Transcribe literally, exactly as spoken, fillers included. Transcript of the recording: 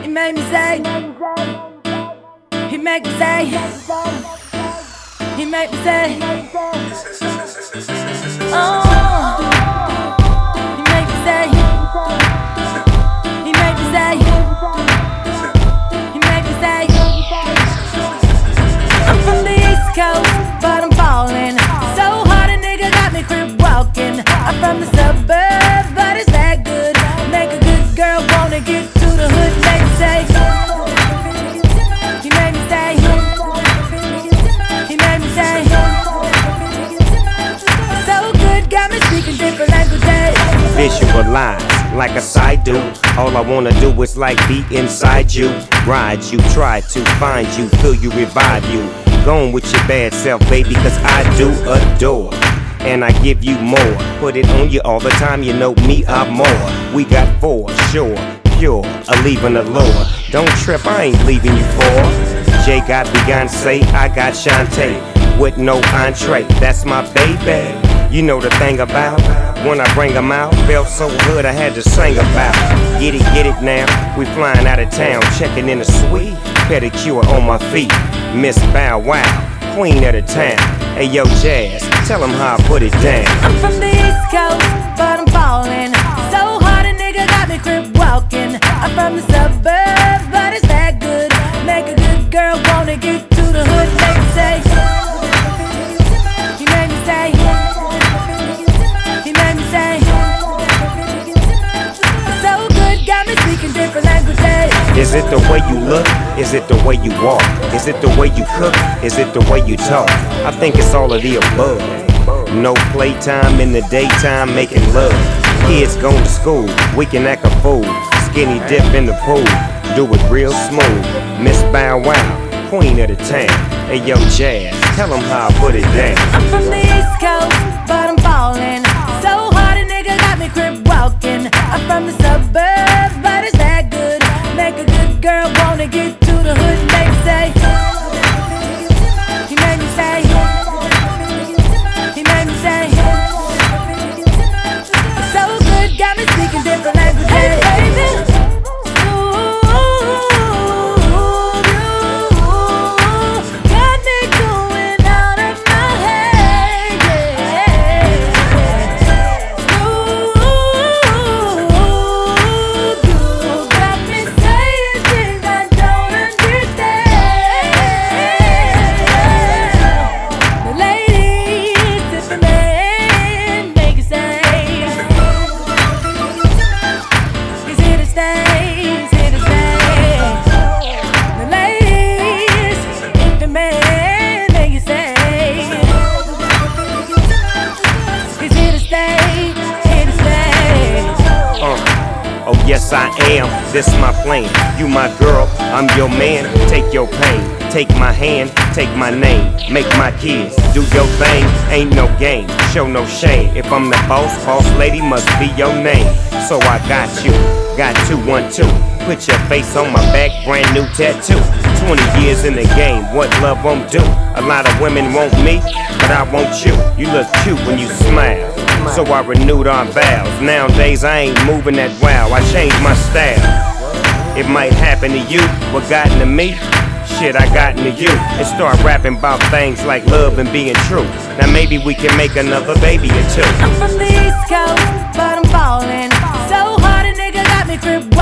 He made me say, he made me say, he made me say, oh, he made me say, he made me say, he made me say, I'm from the East Coast, but I'm falling so hard a nigga got me crib walking. I'm from the suburbs, but it's that good. Make a good girl wanna get to the hood. Make me say, he made me say, he made me say, so good, got me speaking different languages. Visualize like a side do. All I wanna do is like be inside you, ride you, try to find you, feel you, revive you. Gone with your bad self, baby, cause I do adore. And I give you more, put it on you all the time, you know me, I'm more. We got four, sure, pure, a leaving the lure. Don't trip, I ain't leaving you for. Jay got Beyonce, I got Shantae, with no entree, that's my baby. You know the thing about, when I bring them out, felt so good I had to sing about. Get it, get it now, we flying out of town, checking in the suite, pedicure on my feet. Miss Bow Wow, queen of the town. Hey yo Jazz, tell them how I put it down. I'm from the East Coast, but I'm falling so hard a nigga got me crib walking. I'm from the suburbs, but it's that good. Make a good girl wanna get to the hood. Make me say, he made me say, he made me say, so good, got me speaking different languages. Is it the way you look? Is it the way you walk? Is it the way you cook? Is it the way you talk? I think it's all of the above. No playtime in the daytime, making love. Kids going to school, we can act a fool. Skinny dip in the pool, do it real smooth. Miss Bow Wow, queen of the town. Hey yo Jazz, tell them how I put it down. I'm from the East Coast, but I'm falling so hard a nigga got me crib walking. I'm from the suburbs, but it's that good. Make a good girl wanna get to the hood. Make me say, he made me say, he made me say, so good, got me speaking different languages. Hey baby, ooh, you got me going out of my head, yeah. Ooh, you got me saying things I don't understand. The ladies, if the man make it say, he's here to stay, he's here to stay. The ladies, if the man make it say, he's here to stay, here to stay. Uh, oh yes I am, this my plan. You my girl, I'm your man. Take your pain, take my hand, take my name. Make my kids do your thing, ain't no game, show no shame. If I'm the boss, boss lady must be your name. So I got you, got two, one, two. Put your face on my back, brand new tattoo. Twenty years in the game, what love won't do. A lot of women want me, but I want you. You look cute when you smile, so I renewed our vows. Nowadays I ain't moving that wow, I changed my style. It might happen to you, what got into me? Shit, I got into you. And start rapping about things like love and being true. Now maybe we can make another baby or two. I'm from the East Coast, but I'm falling so hard a nigga got me crib